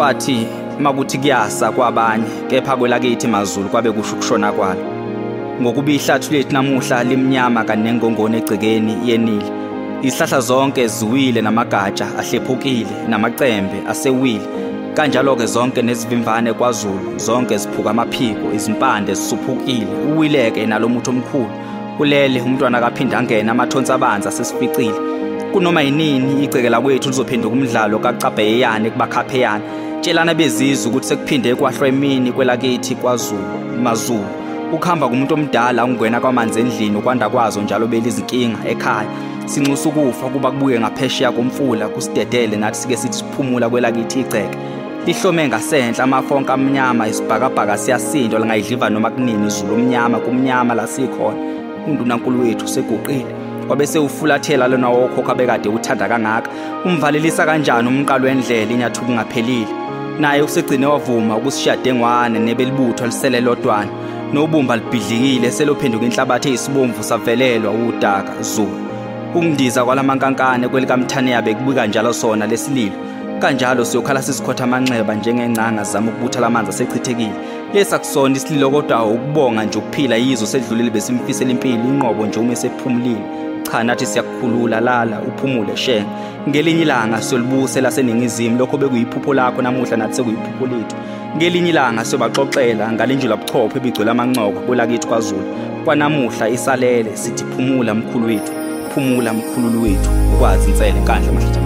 kwathi makuthi kuyasa kwabanye kepha kwelakithi maZulu kwabe kusho ukushona kwalo ngokuba ihlathi lethu namuhla limnyama kanengongone egcekeni yenile isihlahla zonke ziwile namagatsha ahlephukile namacembe asewile kanjalo ke zonke nezivimvane kwaZulu zonke ziphuka amaphiko izimpande zisuphukile uwileke nalomuthi omkhulu ulele umntwana kaphinda angena amathonsi abanza asesificile kunoma yinini igcekela kwethu lizophenduka umdlalo kaCabheyane kubakhapheyana tshelana bezizwe ukuthi sekuphinde kwahlwa emini kwelakithi kwaZulu maZulu ukuhamba kumuntu omdala ungena kwamanzi endlini ukwanda kwazo njalo belizinkinga ekhaya sinxusa ukufa kuba kubuke ngaphesheya komfula kusidedele nathi sike sithi siphumula kwelakithi igceke lihlome ngasenhla amafonka amnyama isibhakabhaka siyasindwa lingayidliva noma kunini izulu omnyama kumnyama la sikhona undunankulu wethu seguqile wabese ufulathela lona wokhokha bekade uthanda kangaka umvalelisa kanjani umqalo wendlela inyathuku ngaphelile naye usegcine wavuma ukusishade ngwane nebelibutho lisele lodwana nobumba libhidlikile selophenduka inhlabathi eyisibomvu savelelwa udaka Zulu ukundiza kwalamankankane kwelikamthane yabe kubuka njalo sona lesililo kanjalo siyokhala sisikhotha amanxeba njengencanga zama ukubutha lamanzi asechithekile lesa kusona isililo kodwa ukubonga nje ukuphila yizo sedlulile besimfisela impilo inqobo nje uma sephumulile cha nathi siyakukhulula lala uphumule shenge ngelinye ilanga siyolibusa laseningizimu lokho bekuyiphupho lakho namuhla nathi sekuyiphupho lethu ngelinye ilanga siyobaxoxela ngalenjula buchopho ebigcwele amancoko kwelakithi kwaZulu kwanamuhla isalele sithi phumula mkhulu wethu phumula mkhululu wethu ukwazi insele nkandla mahlala